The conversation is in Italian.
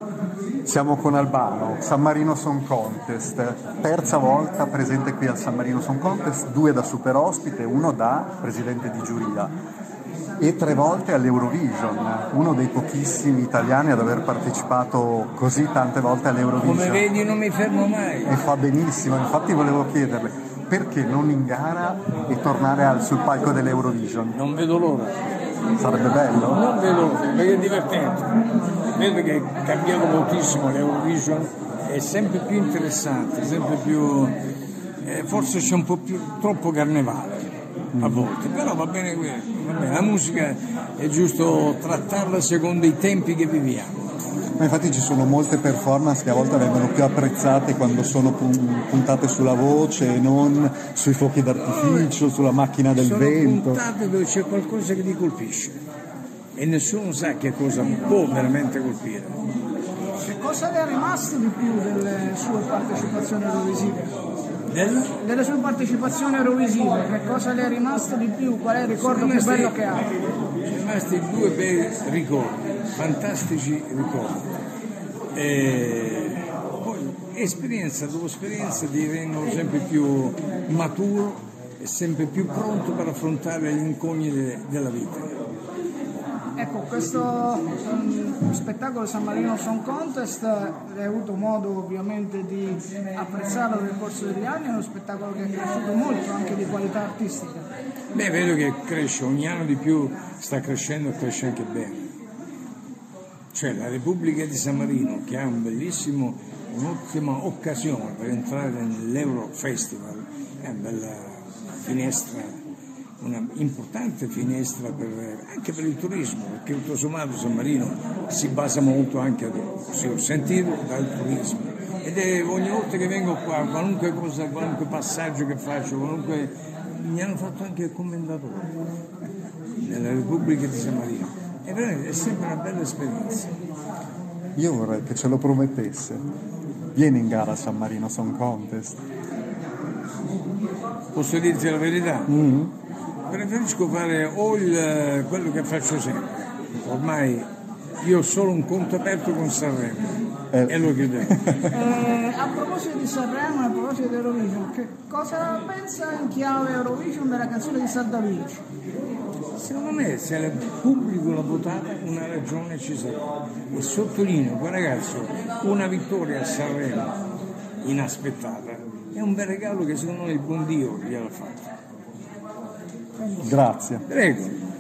Siamo con Albano, San Marino Song Contest, terza volta presente qui al San Marino Song Contest, 2 da super ospite, 1 da presidente di giuria e 3 volte all'Eurovision, uno dei pochissimi italiani ad aver partecipato così tante volte all'Eurovision. Come vedi non mi fermo mai. E fa benissimo, infatti volevo chiederle perché non in gara e tornare sul palco dell'Eurovision? Non vedo l'ora. Sarebbe bello? Non vedo l'ora, perché è divertente. Vedo che è cambiato moltissimo l'Eurovision, è sempre più interessante, sempre più forse c'è un po' più troppo carnevale a volte, però va bene quello, va bene. La musica è giusto trattarla secondo i tempi che viviamo. Ma infatti ci sono molte performance che a volte vengono più apprezzate quando sono puntate sulla voce e non sui fuochi d'artificio, sulla macchina del vento. Sono puntate dove c'è qualcosa che ti colpisce e nessuno sa che cosa può veramente colpire. Che cosa le è rimasto di più delle sue partecipazioni eurovisive? Delle sue partecipazioni eurovisive, che cosa le è rimasto di più? Qual è il ricordo più bello che ha? Sono rimasti 2 bei ricordi, fantastici ricordi. Poi esperienza dopo esperienza divengo sempre più maturo e sempre più pronto per affrontare le incognite della vita. Ecco, questo spettacolo San Marino Song Contest, hai avuto modo ovviamente di apprezzarlo nel corso degli anni, è uno spettacolo che è cresciuto molto anche di qualità artistica. Beh, vedo che cresce, ogni anno di più sta crescendo e cresce anche bene. Cioè la Repubblica di San Marino, che ha un'ottima occasione per entrare nell'Euro Festival, è una bella finestra, una importante finestra anche per il turismo, perché tutto sommato San Marino si basa molto anche, se ho sentito, dal turismo. Ed è ogni volta che vengo qua, qualunque cosa, qualunque passaggio che faccio, mi hanno fatto anche il commendatore nella Repubblica di San Marino. È sempre una bella esperienza. Io vorrei che ce lo promettesse. Vieni in gara a San Marino Song Contest. Posso dirti la verità? Mm-hmm. Preferisco fare quello che faccio sempre. Ormai io ho solo un conto aperto con Sanremo e lo chiuderò. A proposito di Sanremo e a proposito di Eurovision, che cosa pensa in chiave Eurovision della canzone di Sardavici? Secondo me se il pubblico l'ha votata una ragione ci sarà. E sottolineo che ragazzo, una vittoria a Sanremo inaspettata è un bel regalo che secondo me il buon Dio gliel'ha fatto. Grazie. Prego.